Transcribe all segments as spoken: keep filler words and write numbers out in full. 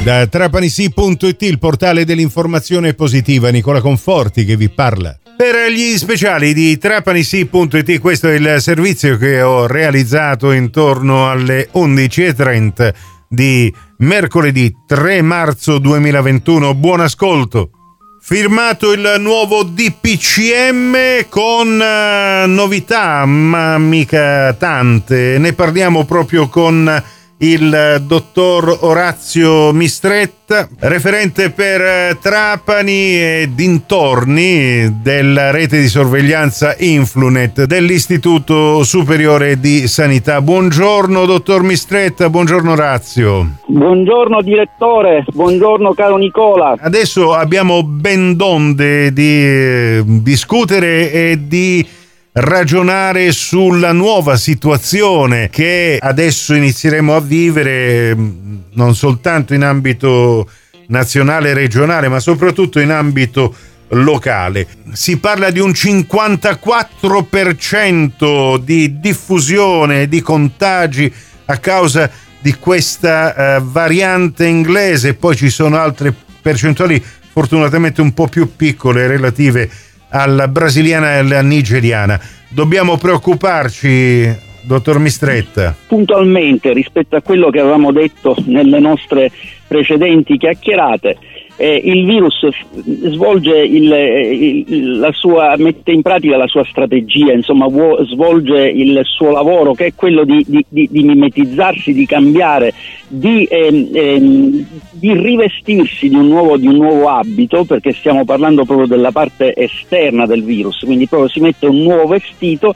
Da trapanisi punto it, il portale dell'informazione positiva, Nicola Conforti che vi parla. Per gli speciali di trapanisi punto it, questo è il servizio che ho realizzato intorno alle undici e trenta di mercoledì tre marzo duemilaventuno. Buon ascolto. Firmato il nuovo D P C M con uh, novità, ma mica tante. Ne parliamo proprio con il dottor Orazio Mistretta, referente per Trapani e dintorni della rete di sorveglianza Influnet dell'Istituto Superiore di Sanità. Buongiorno dottor Mistretta, buongiorno Orazio. Buongiorno direttore, buongiorno caro Nicola. Adesso abbiamo ben donde di eh, discutere e di ragionare sulla nuova situazione che adesso inizieremo a vivere non soltanto in ambito nazionale e regionale, ma soprattutto in ambito locale. Si parla di un cinquantaquattro per cento di diffusione di contagi a causa di questa uh, variante inglese, poi ci sono altre percentuali fortunatamente un po' più piccole relative alla brasiliana e alla nigeriana. Dobbiamo preoccuparci, dottor Mistretta? Puntualmente rispetto a quello che avevamo detto nelle nostre precedenti chiacchierate, eh, il virus svolge il, il, la sua, mette in pratica la sua strategia, insomma vuo, svolge il suo lavoro, che è quello di, di, di, di mimetizzarsi, di cambiare, di, ehm, ehm, di rivestirsi di un, nuovo, di un nuovo abito, perché stiamo parlando proprio della parte esterna del virus, quindi proprio si mette un nuovo vestito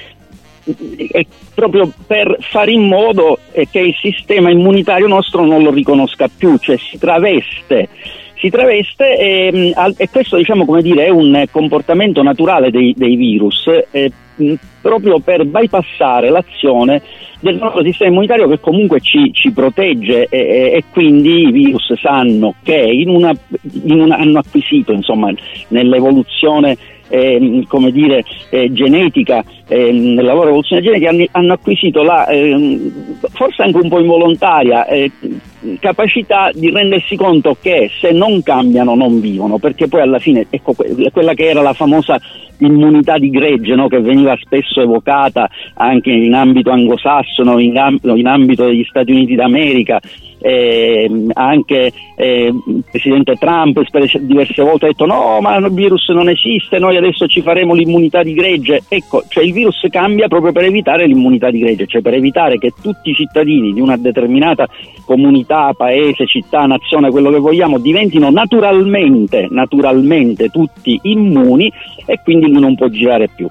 e proprio per fare in modo che il sistema immunitario nostro non lo riconosca più, cioè si traveste si traveste e, e questo, diciamo, come dire, è un comportamento naturale dei, dei virus, eh, proprio per bypassare l'azione del nostro sistema immunitario, che comunque ci, ci protegge, e, e quindi i virus sanno che in una, in una, hanno acquisito, insomma, nell'evoluzione Eh, come dire eh, genetica, eh, nella loro evoluzione genetica hanno, hanno acquisito la eh, forse anche un po' involontaria eh, capacità di rendersi conto che se non cambiano non vivono, perché poi alla fine, ecco, quella che era la famosa immunità di gregge, no? Che veniva spesso evocata anche in ambito anglosassone, in, in ambito degli Stati Uniti d'America. Eh, anche eh, il presidente Trump diverse volte ha detto no, ma il virus non esiste, noi adesso ci faremo l'immunità di gregge. Ecco, cioè il virus cambia proprio per evitare l'immunità di gregge, cioè per evitare che tutti i cittadini di una determinata comunità, paese, città, nazione, quello che vogliamo, diventino naturalmente naturalmente tutti immuni, e quindi lui non può girare più.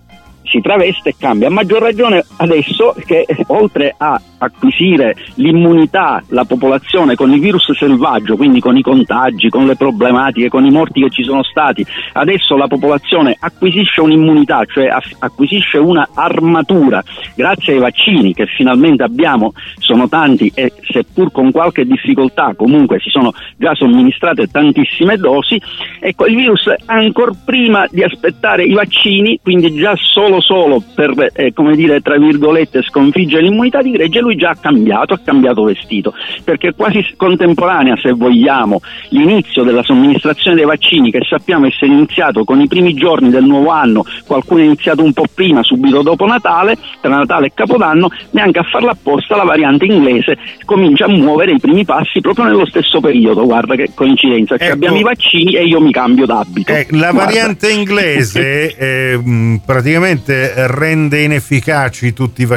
Si traveste e cambia, a maggior ragione adesso che, oltre a acquisire l'immunità la popolazione con il virus selvaggio, quindi con i contagi, con le problematiche, con i morti che ci sono stati, adesso la popolazione acquisisce un'immunità, cioè acquisisce una armatura grazie ai vaccini che finalmente abbiamo, sono tanti e seppur con qualche difficoltà comunque si sono già somministrate tantissime dosi. Ecco, il virus ancor prima di aspettare i vaccini, quindi già solo solo per eh, come dire, tra virgolette, sconfiggere l'immunità di gregge, lui già ha cambiato, ha cambiato vestito, perché è quasi contemporanea, se vogliamo, l'inizio della somministrazione dei vaccini, che sappiamo essere iniziato con i primi giorni del nuovo anno, qualcuno è iniziato un po' prima, subito dopo Natale, tra Natale e Capodanno, neanche a farla apposta la variante inglese comincia a muovere i primi passi proprio nello stesso periodo. Guarda che coincidenza, cioè, ecco, abbiamo i vaccini e io mi cambio d'abito. Eh, la Guarda. variante inglese eh, praticamente rende inefficaci tutti i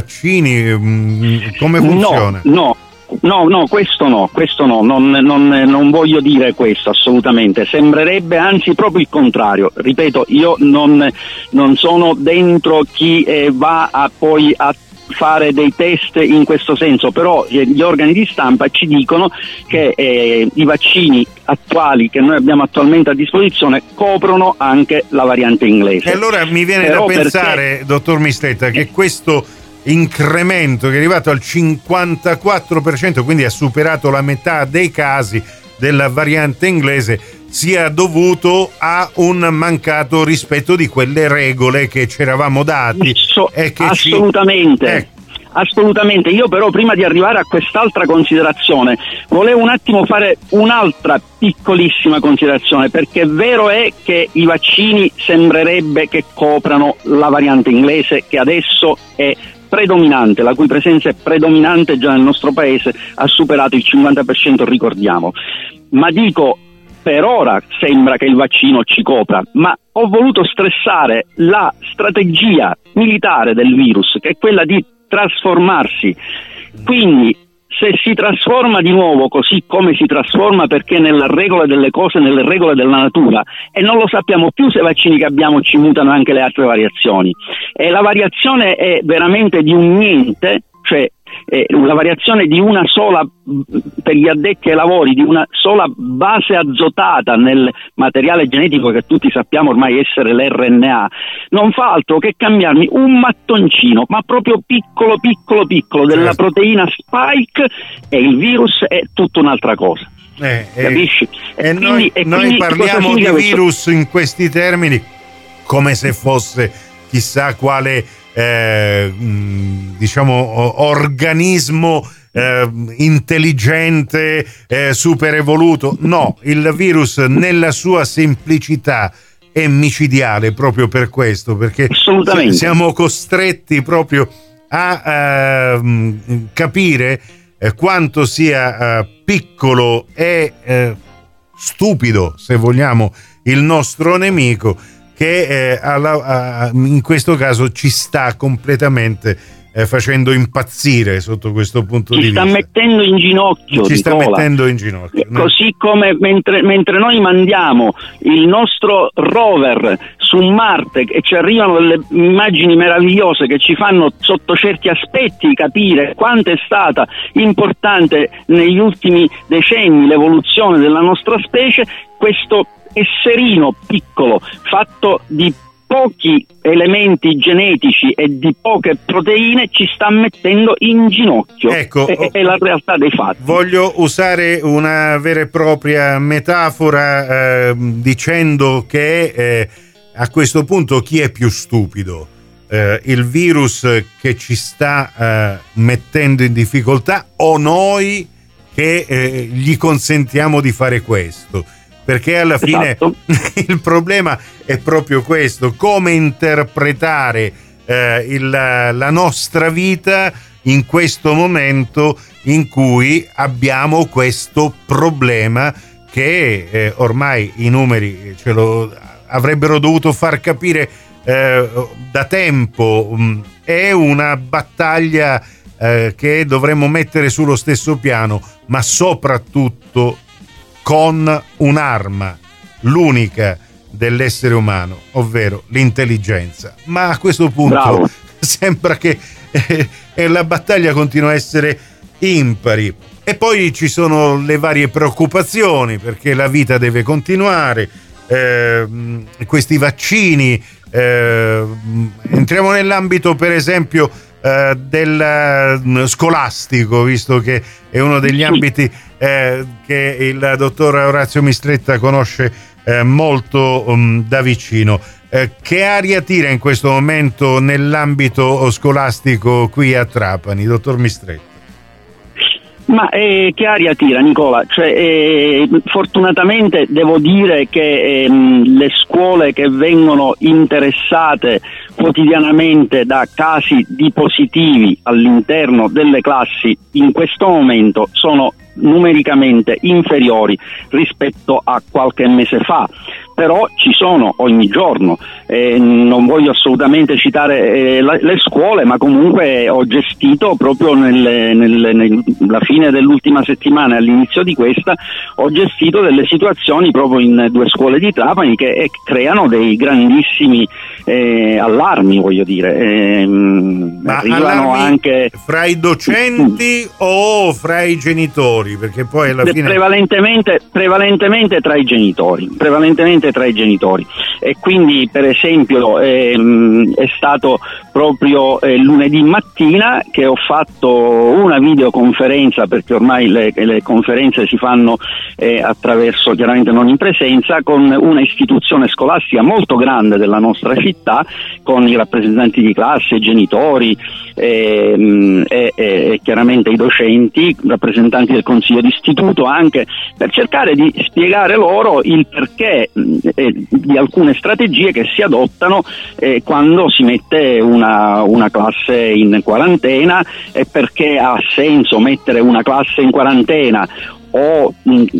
vaccini? Come funziona? No, no. No, no, questo no, questo no, non, non, non voglio dire questo assolutamente, sembrerebbe anzi proprio il contrario. Ripeto, io non, non sono dentro chi eh, va a poi a fare dei test in questo senso, però gli organi di stampa ci dicono che eh, i vaccini attuali che noi abbiamo attualmente a disposizione coprono anche la variante inglese. E allora mi viene però da pensare, perché... dottor Mistretta, che questo incremento che è arrivato al cinquantaquattro per cento, quindi ha superato la metà dei casi della variante inglese, sia dovuto a un mancato rispetto di quelle regole che ci eravamo dati. So, e che assolutamente. Ci... Eh. assolutamente. Io però prima di arrivare a quest'altra considerazione volevo un attimo fare un'altra piccolissima considerazione, perché vero è che i vaccini sembrerebbe che coprano la variante inglese, che adesso è predominante, la cui presenza è predominante già nel nostro paese, ha superato il cinquanta per cento, ricordiamo. Ma dico, per ora sembra che il vaccino ci copra, ma ho voluto stressare la strategia militare del virus, che è quella di trasformarsi. Quindi se si trasforma di nuovo così come si trasforma, perché nelle regole delle cose, nelle regole della natura, e non lo sappiamo più se i vaccini che abbiamo ci mutano anche le altre variazioni, e la variazione è veramente di un niente, cioè eh, la variazione di una sola, per gli addetti ai lavori, di una sola base azotata nel materiale genetico che tutti sappiamo ormai essere l'erre enne a, non fa altro che cambiarmi un mattoncino, ma proprio piccolo piccolo piccolo, della certo. proteina spike, e il virus è tutta un'altra cosa. Eh, Capisci? E, e quindi, noi, e noi parliamo di virus questo? in questi termini come se fosse chissà quale eh, diciamo organismo eh, intelligente, eh, super evoluto. No, il virus nella sua semplicità è micidiale proprio per questo, perché siamo costretti proprio a eh, capire eh, quanto sia eh, piccolo e eh, stupido, se vogliamo, il nostro nemico, che eh, alla, a, in questo caso ci sta completamente eh, facendo impazzire sotto questo punto ci di vista. Ci sta mettendo in ginocchio. Ci sta Nicola. mettendo in ginocchio. Così come mentre, mentre noi mandiamo il nostro rover su Marte e ci arrivano delle immagini meravigliose che ci fanno sotto certi aspetti capire quanto è stata importante negli ultimi decenni l'evoluzione della nostra specie, questo esserino piccolo fatto di pochi elementi genetici e di poche proteine ci sta mettendo in ginocchio. Ecco, è, è la realtà dei fatti. Voglio usare una vera e propria metafora eh, dicendo che eh, a questo punto chi è più stupido? Eh, il virus che ci sta eh, mettendo in difficoltà o noi che eh, gli consentiamo di fare questo? Perché alla fine esatto. il problema è proprio questo: come interpretare eh, il, la nostra vita in questo momento in cui abbiamo questo problema che eh, ormai i numeri ce lo avrebbero dovuto far capire eh, da tempo. È una battaglia eh, che dovremmo mettere sullo stesso piano, ma soprattutto con un'arma, l'unica dell'essere umano, ovvero l'intelligenza. Ma a questo punto Bravo. sembra che eh, la battaglia continua a essere impari. E poi ci sono le varie preoccupazioni, perché la vita deve continuare, eh, questi vaccini, eh, entriamo nell'ambito per esempio eh, del uh, scolastico, visto che è uno degli ambiti eh, che il dottor Orazio Mistretta conosce eh, molto um, da vicino. Eh, che aria tira in questo momento nell'ambito scolastico qui a Trapani, dottor Mistretta? Ma eh, che aria tira, Nicola? Cioè, eh, fortunatamente devo dire che ehm, le scuole che vengono interessate quotidianamente da casi di positivi all'interno delle classi in questo momento sono numericamente inferiori rispetto a qualche mese fa, però ci sono ogni giorno. Eh, non voglio assolutamente citare eh, la, le scuole, ma comunque ho gestito proprio nelle, nelle, nella fine dell'ultima settimana e all'inizio di questa ho gestito delle situazioni proprio in due scuole di Trapani che eh, creano dei grandissimi eh, allarmi, voglio dire. Eh, ma arrivano anche fra i docenti mm. o fra i genitori? Perché poi alla fine prevalentemente, prevalentemente tra i genitori prevalentemente tra i genitori e quindi per esempio ehm, è stato proprio eh, lunedì mattina che ho fatto una videoconferenza, perché ormai le, le conferenze si fanno eh, attraverso, chiaramente non in presenza, con una istituzione scolastica molto grande della nostra città, con i rappresentanti di classe, i genitori, e, e, e chiaramente i docenti, rappresentanti del consiglio d'istituto, anche per cercare di spiegare loro il perché eh, di alcune strategie che si adottano eh, quando si mette una, una classe in quarantena, e perché ha senso mettere una classe in quarantena o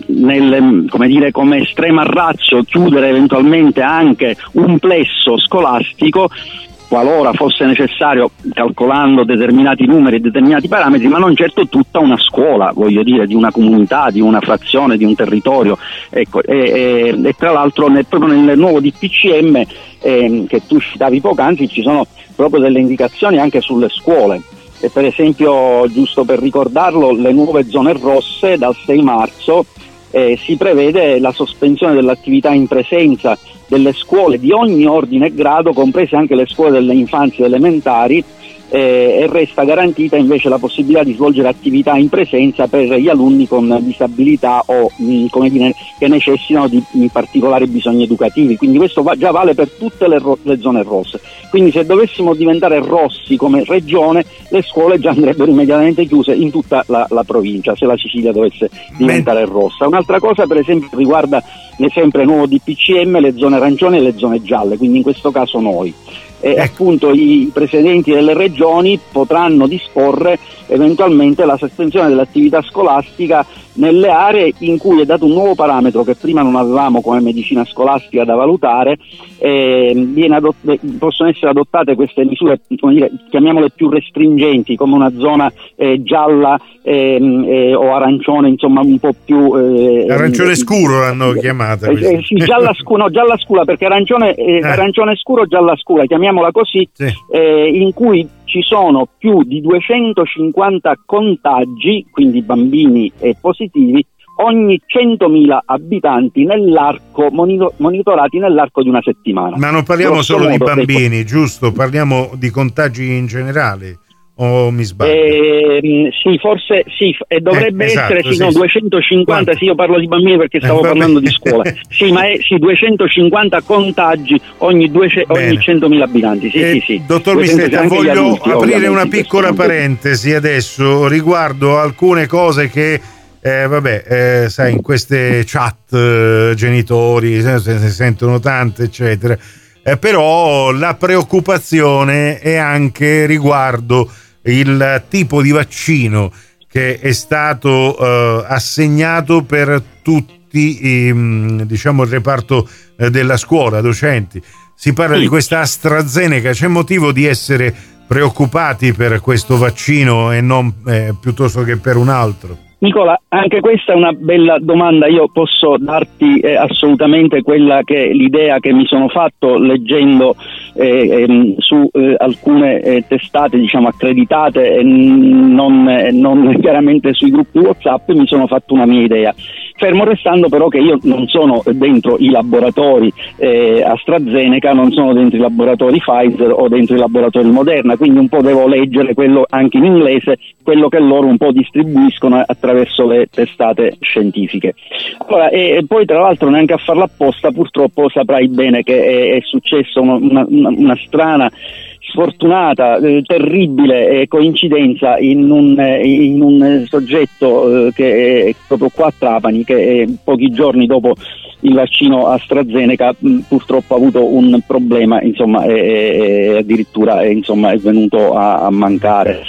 nel, come dire, come estrema ratio chiudere eventualmente anche un plesso scolastico qualora fosse necessario, calcolando determinati numeri e determinati parametri, ma non certo tutta una scuola, voglio dire, di una comunità, di una frazione, di un territorio. Ecco, e, e, e tra l'altro nel, proprio nel nuovo D P C M eh, che tu citavi poc'anzi ci sono proprio delle indicazioni anche sulle scuole. E per esempio, giusto per ricordarlo, le nuove zone rosse dal sei marzo eh, si prevede la sospensione dell'attività in presenza delle scuole di ogni ordine e grado, comprese anche le scuole delle infanzie elementari, eh, e resta garantita invece la possibilità di svolgere attività in presenza per gli alunni con disabilità o mh, come dire, che necessitano di mh, particolari bisogni educativi. Quindi questo va, già vale per tutte le, ro- le zone rosse. Quindi se dovessimo diventare rossi come regione, le scuole già andrebbero immediatamente chiuse in tutta la, la provincia, se la Sicilia dovesse diventare rossa. Un'altra cosa per esempio riguarda sempre il nuovo D P C M le zone arancioni e le zone gialle, quindi in questo caso noi. E ecco. Appunto i presidenti delle regioni potranno disporre eventualmente la sospensione dell'attività scolastica nelle aree in cui è dato un nuovo parametro che prima non avevamo come medicina scolastica da valutare. Eh, viene adott- possono essere adottate queste misure, come dire, chiamiamole più restringenti, come una zona eh, gialla ehm, eh, o arancione, insomma un po' più eh, arancione scuro l'hanno chiamata eh, eh, sì, gialla scura, no, gialla scura, perché arancione, eh, eh. arancione scuro, gialla scura, chiamiamola così, sì. eh, in cui ci sono più di duecentocinquanta contagi, quindi bambini e positivi, ogni centomila abitanti nell'arco, monito- monitorati nell'arco di una settimana. Ma non parliamo Grosso solo di modo, bambini, dei... giusto? Parliamo di contagi in generale? O mi sbaglio? Eh, sì, forse sì, e dovrebbe eh, esatto, essere sì, sì, no, sì. duecentocinquanta, Quanto? sì, io parlo di bambini perché stavo eh, parlando di scuola. Sì, ma è sì, duecentocinquanta contagi ogni, duecento, ogni centomila abitanti. Sì, eh, sì, sì. Dottor Mistetta, voglio adulti, aprire una piccola parentesi adesso riguardo alcune cose che eh, vabbè, eh, sai, in queste chat eh, genitori se ne sentono tante, eccetera. Eh, però la preoccupazione è anche riguardo il tipo di vaccino che è stato eh, assegnato per tutti ehm, diciamo il reparto eh, della scuola, docenti. Si parla sì. di questa AstraZeneca. C'è motivo di essere preoccupati per questo vaccino e non eh, piuttosto che per un altro? Nicola, anche questa è una bella domanda. Io posso darti eh, assolutamente quella che l'idea che mi sono fatto leggendo eh, ehm, su eh, alcune eh, testate, diciamo, accreditate e non, eh, non chiaramente sui gruppi WhatsApp. Mi sono fatto una mia idea, fermo restando però che io non sono dentro i laboratori eh, AstraZeneca, non sono dentro i laboratori Pfizer o dentro i laboratori Moderna, quindi un po' devo leggere quello anche in inglese, quello che loro un po' distribuiscono attraverso le testate scientifiche. Allora, e, e poi tra l'altro neanche a farla apposta, purtroppo saprai bene che è, è successo una, una, una strana, sfortunata, eh, terribile eh, coincidenza in un, eh, in un soggetto eh, che è proprio qua a Trapani, che eh, pochi giorni dopo il vaccino AstraZeneca mh, purtroppo ha avuto un problema, insomma, e, e addirittura è, insomma, è venuto a, a mancare.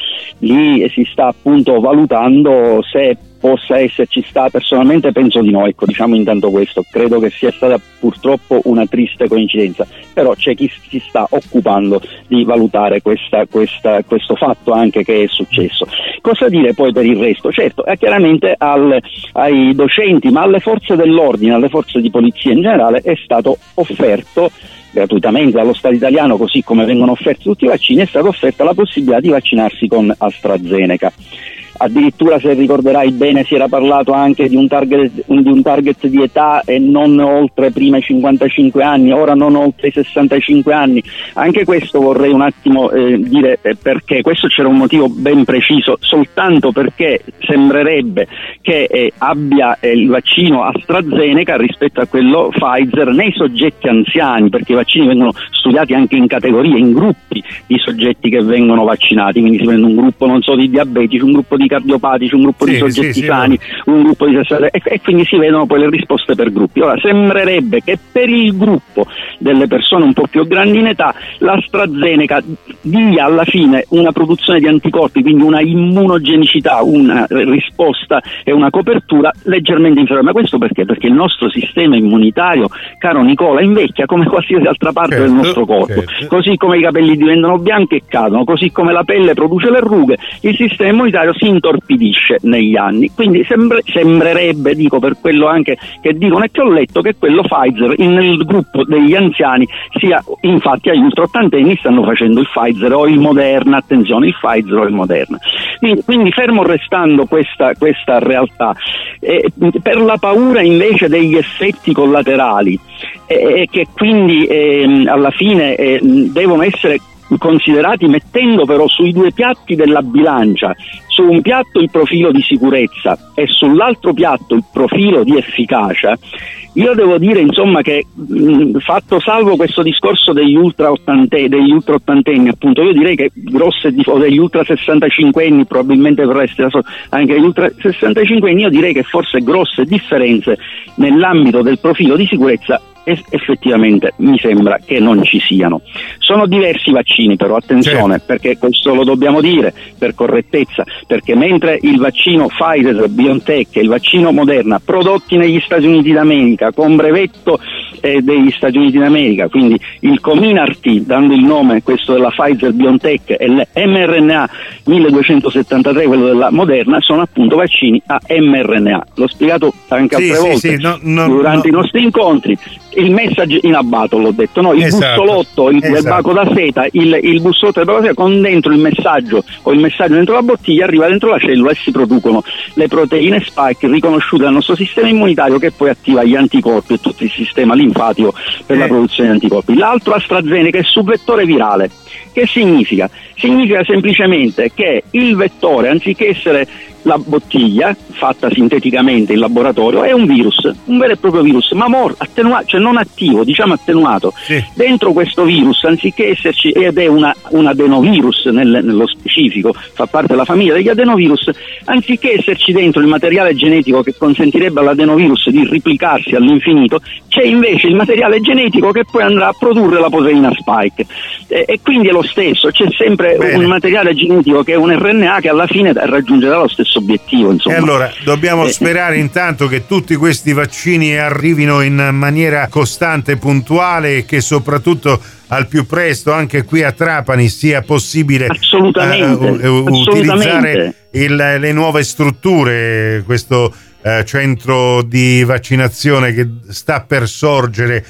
Lì si sta appunto valutando se possa esserci sta, personalmente penso di no, ecco, diciamo intanto questo, credo che sia stata purtroppo una triste coincidenza, però c'è chi si sta occupando di valutare questa, questa, questo fatto anche che è successo. Cosa dire poi per il resto? Certo, eh, chiaramente al, ai docenti, ma alle forze dell'ordine, alle forze di polizia in generale è stato offerto gratuitamente dallo Stato italiano, così come vengono offerti tutti i vaccini, è stata offerta la possibilità di vaccinarsi con AstraZeneca. addirittura, se ricorderai bene, si era parlato anche di un target di un target di età e non oltre prima i cinquantacinque anni, ora non oltre i sessantacinque anni. Anche questo vorrei un attimo eh, dire eh, perché. Questo c'era un motivo ben preciso, soltanto perché sembrerebbe che eh, abbia eh, il vaccino AstraZeneca rispetto a quello Pfizer nei soggetti anziani, perché i vaccini vengono studiati anche in categorie, in gruppi di soggetti che vengono vaccinati, quindi si prende un gruppo, non so, di diabetici, un gruppo di cardiopatici, un gruppo sì, di soggetti sì, sani, sì, un gruppo di sessanta e, e quindi si vedono poi le risposte per gruppi. Ora sembrerebbe che per il gruppo delle persone un po' più grandi in età l'AstraZeneca dia alla fine una produzione di anticorpi, quindi una immunogenicità, una risposta e una copertura leggermente inferiore. Ma questo perché? Perché il nostro sistema immunitario, caro Nicola, invecchia come qualsiasi altra parte certo, del nostro corpo, certo. Così come i capelli diventano bianchi e cadono, così come la pelle produce le rughe, il sistema immunitario si intorpidisce negli anni. Quindi sembra, sembrerebbe, dico per quello anche che dicono e che ho letto, che quello Pfizer in, nel gruppo degli anziani sia, infatti agli ultraottantenni stanno facendo il Pfizer o il Moderna, attenzione, il Pfizer o il Moderna. Quindi, quindi fermo restando questa, questa realtà, eh, per la paura invece degli effetti collaterali e eh, che quindi eh, alla fine eh, devono essere considerati mettendo però sui due piatti della bilancia, su un piatto il profilo di sicurezza e sull'altro piatto il profilo di efficacia, io devo dire insomma che mh, fatto salvo questo discorso degli ultra ottantenni, degli ultra ottantenni appunto, io direi che grosse o degli ultra sessantacinquenni, probabilmente per essere anche degli ultra sessantacinquenni, io direi che forse grosse differenze nell'ambito del profilo di sicurezza effettivamente mi sembra che non ci siano. Sono diversi vaccini però, attenzione, certo. Perché questo lo dobbiamo dire per correttezza, perché mentre il vaccino Pfizer, BioNTech e il vaccino Moderna prodotti negli Stati Uniti d'America con brevetto eh, degli Stati Uniti d'America, quindi il Comirnaty, dando il nome questo della Pfizer BioNTech, e l'mRNA milleduecentosettantatré, quello della Moderna, sono appunto vaccini a mRNA. L'ho spiegato anche sì, altre sì, volte sì, no, no, durante no. i nostri incontri. Il messaggio in abbato, l'ho detto, no? Il esatto, bussolotto, il, esatto. il baco da seta, il, il bussolotto del baco da seta con dentro il messaggio o il messaggio dentro la bottiglia, arriva dentro la cellula e si producono le proteine spike riconosciute dal nostro sistema immunitario, che poi attiva gli anticorpi e tutto il sistema linfatico per eh. la produzione di anticorpi. L'altro AstraZeneca è su vettore virale. Che significa? Significa semplicemente che il vettore, anziché essere la bottiglia fatta sinteticamente in laboratorio, è un virus, un vero e proprio virus, ma mor- attenuato, cioè non attivo, diciamo attenuato. Sì. Dentro questo virus, anziché esserci, ed è una, un adenovirus nel, nello specifico, fa parte della famiglia degli adenovirus, anziché esserci dentro il materiale genetico che consentirebbe all'adenovirus di replicarsi all'infinito, c'è invece il materiale genetico che poi andrà a produrre la proteina spike. E, e quindi è lo stesso, c'è sempre Bene. un materiale genetico che è un R N A che alla fine raggiungerà lo stesso obiettivo, insomma. E allora dobbiamo eh. sperare intanto che tutti questi vaccini arrivino in maniera costante e puntuale, e che soprattutto al più presto anche qui a Trapani sia possibile assolutamente, uh, uh, assolutamente. utilizzare il, le nuove strutture, questo uh, centro di vaccinazione che sta per sorgere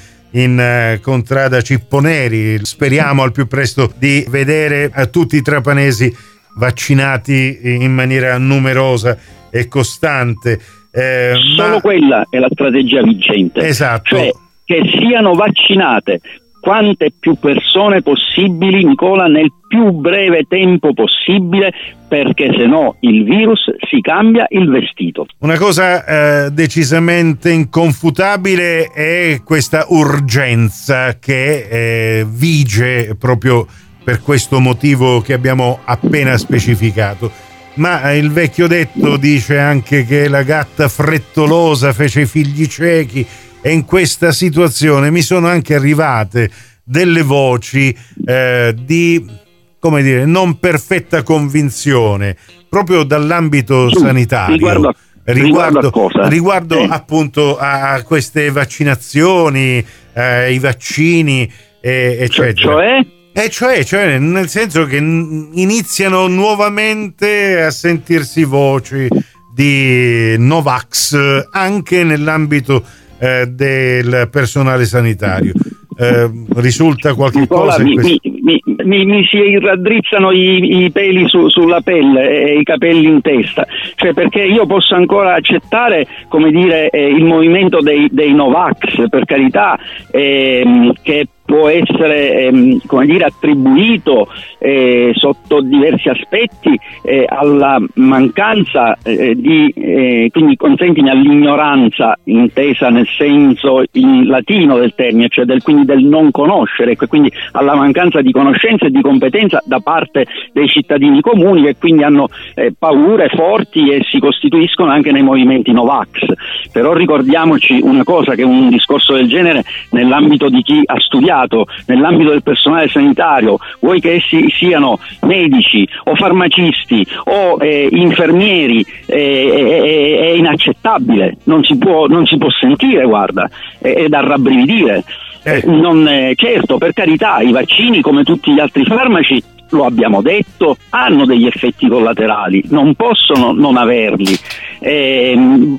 in uh, contrada Cipponeri. Speriamo al più presto di vedere uh, tutti i trapanesi vaccinati in maniera numerosa e costante. Eh, Solo ma... quella è la strategia vincente. Esatto. Cioè che siano vaccinate quante più persone possibili, Nicola, nel più breve tempo possibile, perché se no il virus si cambia il vestito. Una cosa eh, decisamente inconfutabile è questa urgenza che eh, vige proprio per questo motivo che abbiamo appena specificato. Ma il vecchio detto dice anche che la gatta frettolosa fece i figli ciechi, e in questa situazione mi sono anche arrivate delle voci eh, di, come dire, non perfetta convinzione proprio dall'ambito Su, sanitario riguardo, riguardo, riguardo, a riguardo eh. appunto a queste vaccinazioni, eh, i vaccini eh, eccetera. Cioè? E cioè, cioè, nel senso che iniziano nuovamente a sentirsi voci di Novax anche nell'ambito eh, del personale sanitario. Eh, risulta qualche Nicola, cosa in mi, questo... mi, mi, mi, mi si raddrizzano i, i peli su, sulla pelle e i capelli in testa, cioè perché io posso ancora accettare, come dire, eh, il movimento dei, dei Novax, per carità, ehm, che può essere ehm, come dire attribuito eh, sotto diversi aspetti eh, alla mancanza eh, di eh, quindi consentimi all'ignoranza intesa nel senso in latino del termine, cioè del, quindi del non conoscere, ecco, quindi alla mancanza di conoscenza e di competenza da parte dei cittadini comuni, che quindi hanno eh, paure forti e si costituiscono anche nei movimenti Novax. Però ricordiamoci una cosa, che un discorso del genere nell'ambito di chi ha studiato, nell'ambito del personale sanitario, vuoi che essi siano medici o farmacisti o eh, infermieri, eh, è, è inaccettabile, non si può, non si può sentire, guarda, è, è da rabbrividire. Eh. Non, eh, certo, per carità, i vaccini come tutti gli altri farmaci, lo abbiamo detto, hanno degli effetti collaterali, non possono non averli. Eh,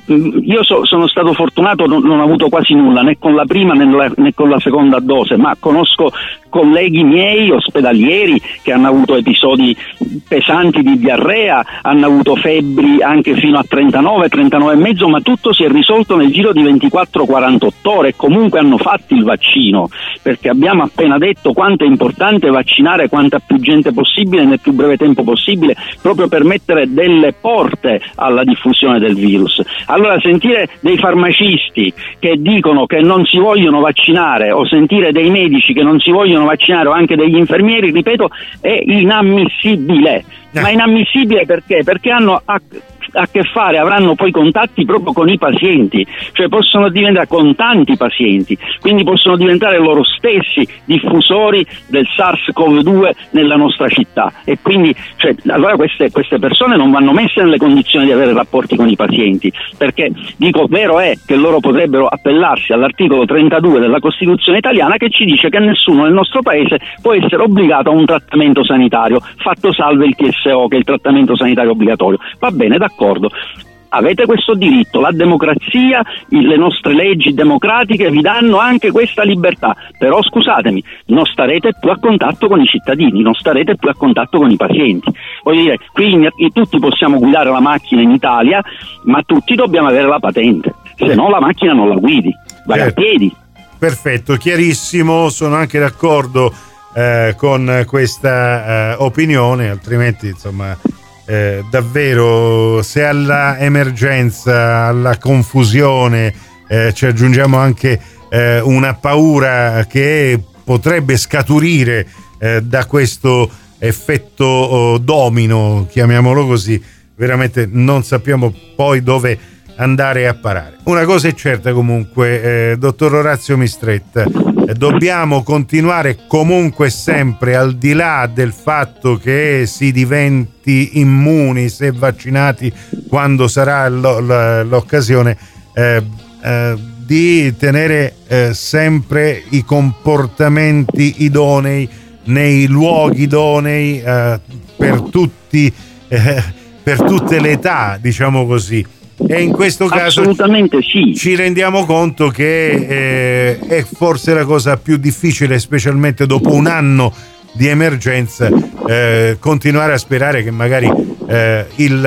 io so, sono stato fortunato, non, non ho avuto quasi nulla né con la prima né, la, né con la seconda dose, ma conosco colleghi miei ospedalieri che hanno avuto episodi pesanti di diarrea, hanno avuto febbri anche fino a trentanove, trentanove e mezzo, ma tutto si è risolto nel giro di ventiquattro quarantotto ore, e comunque hanno fatto il vaccino, perché abbiamo appena detto quanto è importante vaccinare quanta più gente possibile nel più breve tempo possibile, proprio per mettere delle porte alla diffusione del virus. Allora sentire dei farmacisti che dicono che non si vogliono vaccinare, o sentire dei medici che non si vogliono vaccinare, o anche degli infermieri, ripeto, è inammissibile. Eh. Ma inammissibile perché? Perché hanno a, a che fare, avranno poi contatti proprio con i pazienti, cioè possono diventare con tanti pazienti, quindi possono diventare loro stessi diffusori del SARS-CoV due nella nostra città, e quindi cioè, allora queste, queste persone non vanno messe nelle condizioni di avere rapporti con i pazienti, perché dico, vero è che loro potrebbero appellarsi all'articolo trentadue della Costituzione italiana, che ci dice che nessuno nel nostro paese può essere obbligato a un trattamento sanitario, fatto salve il T S O, che è il trattamento sanitario obbligatorio. Va bene, d'accordo, avete questo diritto, la democrazia, le nostre leggi democratiche vi danno anche questa libertà, però scusatemi, non starete più a contatto con i cittadini, non starete più a contatto con i pazienti. Voglio dire, qui tutti possiamo guidare la macchina in Italia, ma tutti dobbiamo avere la patente, se no la macchina non la guidi, vai certo. a piedi. Perfetto, chiarissimo, sono anche d'accordo eh, con questa eh, opinione, altrimenti insomma Eh, davvero, se alla emergenza, alla confusione eh, ci aggiungiamo anche eh, una paura che potrebbe scaturire eh, da questo effetto oh, domino, chiamiamolo così, veramente non sappiamo poi dove andare a parare. Una cosa è certa comunque, eh, dottor Orazio Mistretta, eh, dobbiamo continuare comunque sempre, al di là del fatto che si diventi immuni se vaccinati quando sarà lo, la, l'occasione, eh, eh, di tenere eh, sempre i comportamenti idonei nei luoghi idonei eh, per tutti, eh, per tutte le età, diciamo così. E in questo caso assolutamente sì, ci rendiamo conto che eh, è forse la cosa più difficile, specialmente dopo un anno di emergenza, eh, continuare a sperare che magari eh,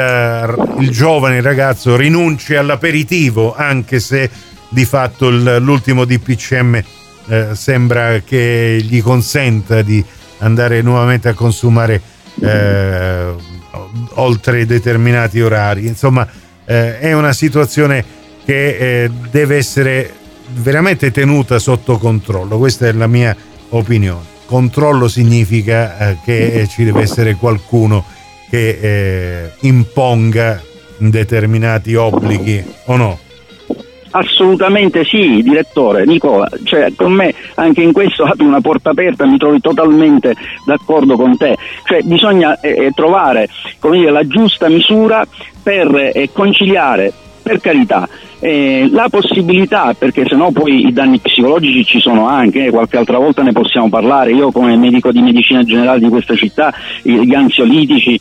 il, il giovane ragazzo rinunci all'aperitivo, anche se di fatto il, l'ultimo D P C M eh, sembra che gli consenta di andare nuovamente a consumare eh, oltre determinati orari. Insomma, Eh, è una situazione che eh, deve essere veramente tenuta sotto controllo. Questa è la mia opinione. Controllo significa eh, che ci deve essere qualcuno che eh, imponga determinati obblighi, o no? Assolutamente sì, direttore Nicola, cioè con me anche in questo apri una porta aperta, mi trovi totalmente d'accordo con te, cioè bisogna eh, trovare, come dire, la giusta misura per eh, conciliare per carità, eh, la possibilità, perché sennò poi i danni psicologici ci sono anche, eh, qualche altra volta ne possiamo parlare. Io come medico di medicina generale di questa città, gli ansiolitici,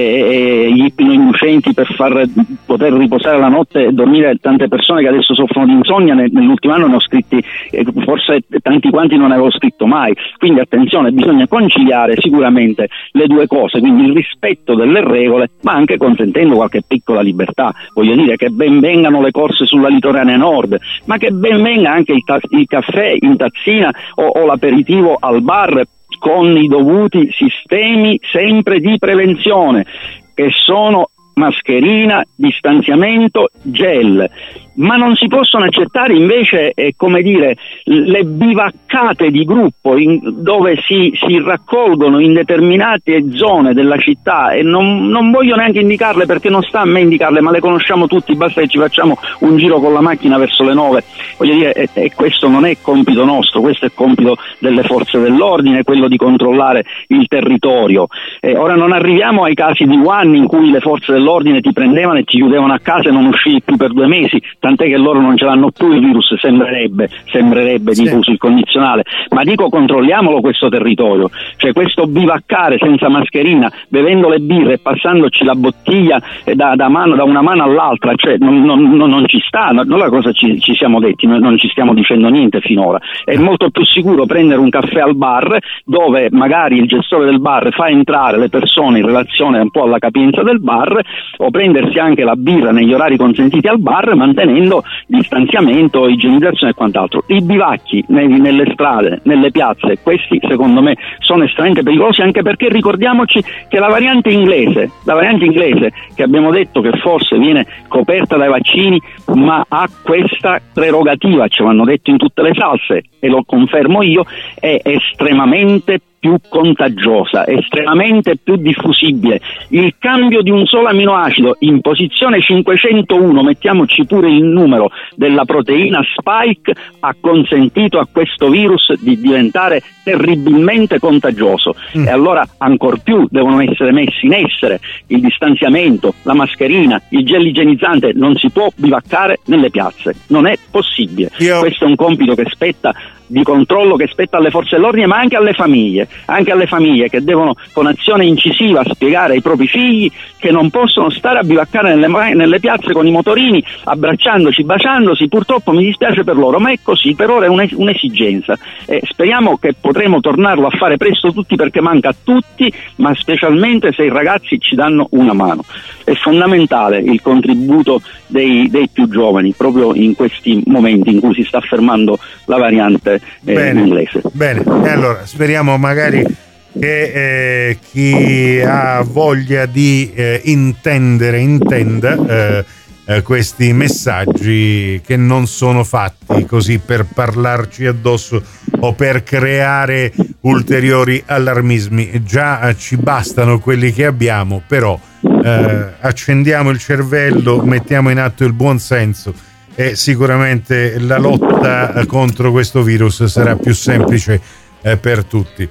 eh, gli ipnoinducenti per far poter riposare la notte e dormire, tante persone che adesso soffrono di insonnia, nell'ultimo anno ne ho scritti, eh, forse tanti quanti non avevo scritto mai. Quindi attenzione, bisogna conciliare sicuramente le due cose, quindi il rispetto delle regole, ma anche consentendo qualche piccola libertà. Voglio dire che ben vengano le corse sulla Litoranea Nord, ma che ben venga anche il, ta- il caffè in tazzina o, o l'aperitivo al bar, con i dovuti sistemi sempre di prevenzione, che sono mascherina, distanziamento, gel. Ma non si possono accettare invece, eh, come dire, le bivaccate di gruppo in, dove si, si raccolgono in determinate zone della città, e non, non voglio neanche indicarle perché non sta a me indicarle, ma le conosciamo tutti, basta che ci facciamo un giro con la macchina verso le nove. Voglio dire, e, e questo non è compito nostro, questo è compito delle forze dell'ordine, quello di controllare il territorio. Eh, ora non arriviamo ai casi di Wuhan in cui le forze dell'ordine ti prendevano e ti chiudevano a casa e non uscivi più per due mesi, tant'è che loro non ce l'hanno più il virus, sembrerebbe, sembrerebbe sì. Dico sul condizionale, ma dico controlliamolo questo territorio, cioè questo bivaccare senza mascherina, bevendo le birre e passandoci la bottiglia da, da, mano, da una mano all'altra, cioè non, non, non, non ci sta, non la cosa ci, ci siamo detti, noi non ci stiamo dicendo niente finora. È molto più sicuro prendere un caffè al bar, dove magari il gestore del bar fa entrare le persone in relazione un po' alla capienza del bar, o prendersi anche la birra negli orari consentiti al bar, mantenendo distanziamento, igienizzazione e quant'altro. I bivacchi nei, nelle strade, nelle piazze, questi secondo me sono estremamente pericolosi, anche perché ricordiamoci che la variante inglese, la variante inglese che abbiamo detto che forse viene coperta dai vaccini, ma ha questa prerogativa, ce l'hanno detto in tutte le salse e lo confermo io, è estremamente più contagiosa, estremamente più diffusibile. Il cambio di un solo aminoacido in posizione cinquecentouno, mettiamoci pure il numero della proteina spike, ha consentito a questo virus di diventare terribilmente contagioso. Mm. E allora ancor più devono essere messi in essere il distanziamento, la mascherina, il gel igienizzante. Non si può bivaccare nelle piazze, non è possibile. Io... Questo è un compito che spetta di controllo che spetta alle forze dell'ordine, ma anche alle famiglie, anche alle famiglie che devono con azione incisiva spiegare ai propri figli che non possono stare a bivaccare nelle, nelle piazze con i motorini, abbracciandoci, baciandosi. Purtroppo mi dispiace per loro, ma è così, per ora è un, un'esigenza. Eh, speriamo che potremo tornarlo a fare presto tutti, perché manca a tutti, ma specialmente se i ragazzi ci danno una mano. È fondamentale il contributo dei, dei più giovani, proprio in questi momenti in cui si sta fermando la variante Eh, bene, inglese. Bene, e allora speriamo magari che eh, chi ha voglia di eh, intendere intenda eh, eh, questi messaggi, che non sono fatti così per parlarci addosso o per creare ulteriori allarmismi. Già ci bastano quelli che abbiamo, però eh, accendiamo il cervello, mettiamo in atto il buon senso e sicuramente la lotta contro questo virus sarà più semplice eh, per tutti.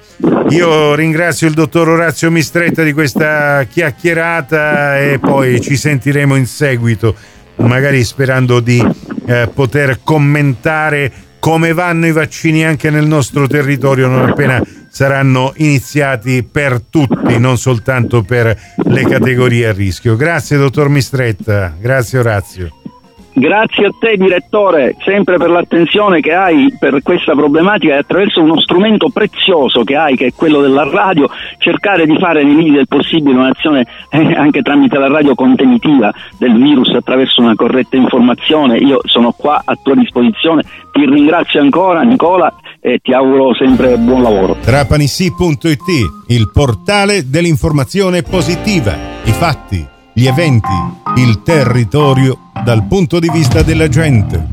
Io ringrazio il dottor Orazio Mistretta di questa chiacchierata e poi ci sentiremo in seguito, magari sperando di eh, poter commentare come vanno i vaccini anche nel nostro territorio non appena saranno iniziati per tutti, non soltanto per le categorie a rischio. Grazie dottor Mistretta, grazie Orazio. Grazie a te direttore, sempre per l'attenzione che hai per questa problematica, e attraverso uno strumento prezioso che hai, che è quello della radio, cercare di fare nei limiti del possibile un'azione eh, anche tramite la radio contenitiva del virus attraverso una corretta informazione. Io sono qua a tua disposizione, ti ringrazio ancora Nicola e ti auguro sempre buon lavoro. Trapanissi punto it, il portale dell'informazione positiva, i fatti, gli eventi, il territorio dal punto di vista della gente.